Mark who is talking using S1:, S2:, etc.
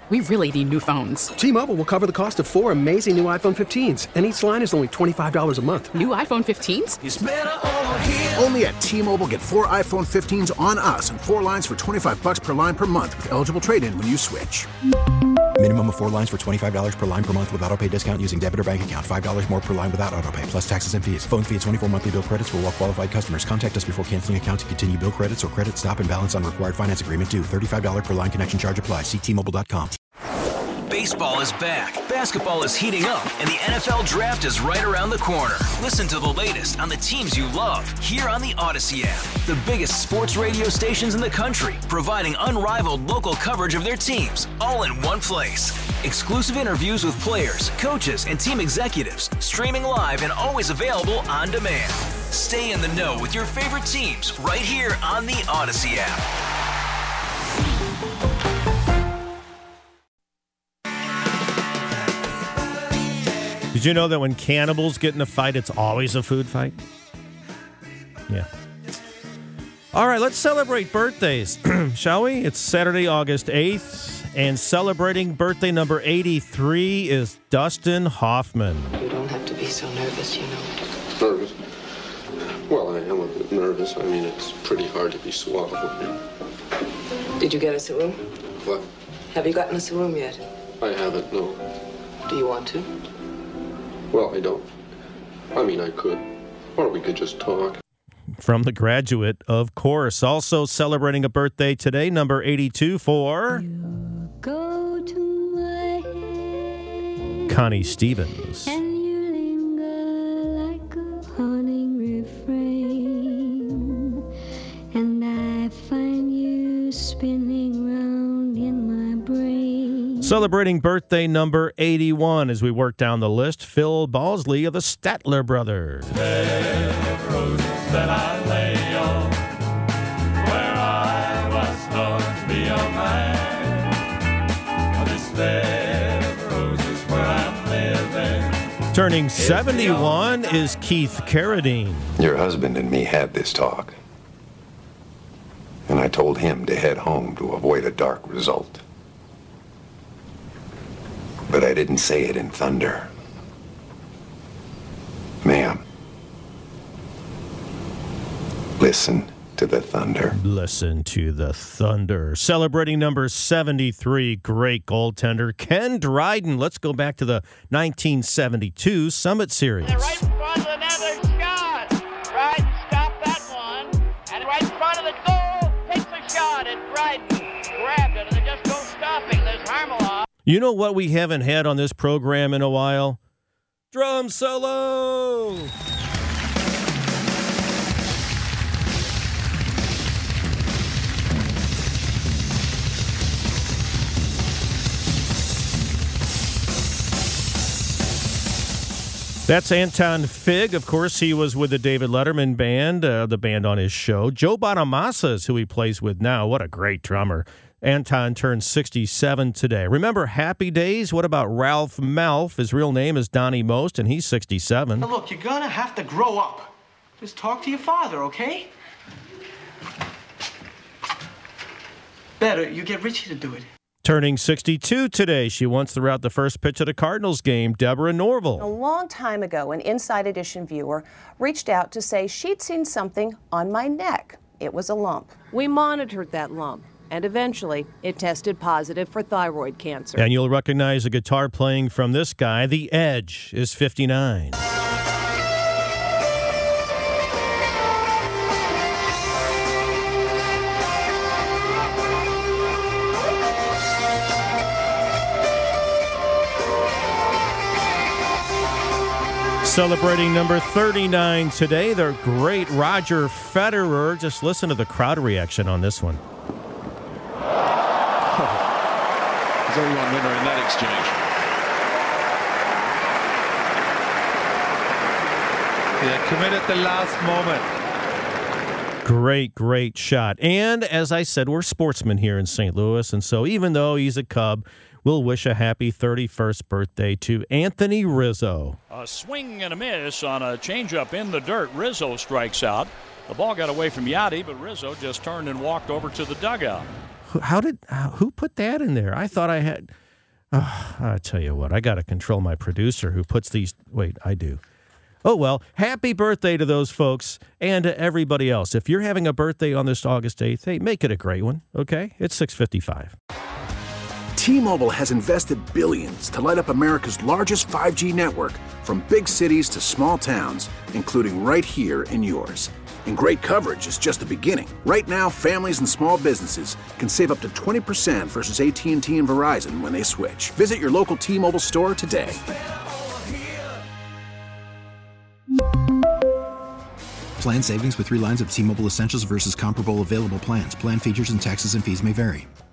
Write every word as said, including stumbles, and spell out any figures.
S1: We really need new phones.
S2: T-Mobile will cover the cost of four amazing new iPhone fifteens, and each line is only twenty-five dollars a month.
S1: New iPhone fifteens?
S3: It's better over here.
S4: Only at T-Mobile, get four iPhone fifteens on us and four lines for twenty-five dollars per line per month with eligible trade-in when you switch.
S5: Minimum of four lines for twenty-five dollars per line per month with autopay discount using debit or bank account. five dollars more per line without autopay, plus taxes and fees. Phone fee at twenty-four monthly bill credits for well-qualified customers. Contact us before canceling account to continue bill credits or credit stop and balance on required finance agreement due. thirty-five dollars per line connection charge applies. See T Mobile dot com.
S6: Baseball is back, basketball is heating up, and the N F L Draft is right around the corner. Listen to the latest on the teams you love here on the Odyssey app. The biggest sports radio stations in the country, providing unrivaled local coverage of their teams, all in one place. Exclusive interviews with players, coaches, and team executives, streaming live and always available on demand. Stay in the know with your favorite teams right here on the Odyssey app.
S7: Did you know that when cannibals get in a fight, it's always a food fight? Yeah. All right, let's celebrate birthdays, shall we? It's Saturday, August eighth, and celebrating birthday number eighty-three is Dustin Hoffman.
S8: You don't have to be so nervous, you know.
S9: Nervous? Well, I am a bit nervous. I mean, it's pretty hard to be suave with you.
S8: Did you get us a room?
S9: What?
S8: Have you gotten us a room yet?
S9: I haven't, no.
S8: Do you want to?
S9: Well, I don't. I mean, I could. Or we could just talk.
S7: From The Graduate, of course. Also celebrating a birthday today, number eighty-two for
S10: You go to my head,
S7: Connie Stevens.
S10: and you linger like a haunting refrain, and I find you spinning round in my brain.
S7: Celebrating birthday number eighty-one as we work down the list, Phil Balsley of the Statler Brothers.
S11: That I lay on, where I was known to be a man. This bed of roses where I'm living.
S7: Turning seventy-one is Keith Carradine.
S12: Your husband and me had this talk, and I told him to head home to avoid a dark result. But I didn't say it in thunder. Ma'am, listen to the thunder.
S7: Listen to the thunder. Celebrating number seventy-three, great goaltender Ken Dryden. Let's go back to the nineteen seventy-two Summit Series.
S13: And right in front of the net, there's shot. Dryden stopped that one. And right in front of the goal, takes a shot. And Dryden grabbed it, and they just don't stop him. There's Harmeloff.
S7: You know what we haven't had on this program in a while? Drum solo! That's Anton Fig. Of course, he was with the David Letterman Band, uh, the band on his show. Joe Bonamassa is who he plays with now. What a great drummer. Anton turned sixty-seven today. Remember Happy Days? What about Ralph Malph? His real name is Donnie Most, and he's sixty-seven.
S14: Now look, you're gonna have to grow up. Just talk to your father, okay? Better, you get Richie to do it.
S7: Turning sixty-two today, she once threw out the first pitch at a Cardinals game, Deborah Norville.
S15: A long time ago, an Inside Edition viewer reached out to say she'd seen something on my neck. It was a lump.
S16: We monitored that lump, and eventually it tested positive for thyroid cancer.
S7: And you'll recognize a guitar playing from this guy. The Edge is fifty-nine. Celebrating number thirty-nine today, the great Roger Federer. Just listen to the crowd reaction on this one.
S17: There's only one winner in that exchange.
S18: Yeah, commit at the last moment.
S7: Great, great shot. And as I said, we're sportsmen here in Saint Louis, and so even though he's a Cub, we'll wish a happy thirty-first birthday to Anthony Rizzo.
S19: A swing and a miss on a changeup in the dirt. Rizzo strikes out. The ball got away from Yachty, but Rizzo just turned and walked over to the dugout.
S7: How did who put that in there? I thought I had. Oh, I tell you what, I got to control my producer who puts these. Wait, I do. Oh, well, happy birthday to those folks and to everybody else. If you're having a birthday on this August eighth, hey, make it a great one, okay? It's six fifty-five.
S4: T-Mobile has invested billions to light up America's largest five G network, from big cities to small towns, including right here in yours. And great coverage is just the beginning. Right now, families and small businesses can save up to twenty percent versus A T and T and Verizon when they switch. Visit your local T-Mobile store today.
S5: Plan savings with three lines of T-Mobile Essentials versus comparable available plans. Plan features and taxes and fees may vary.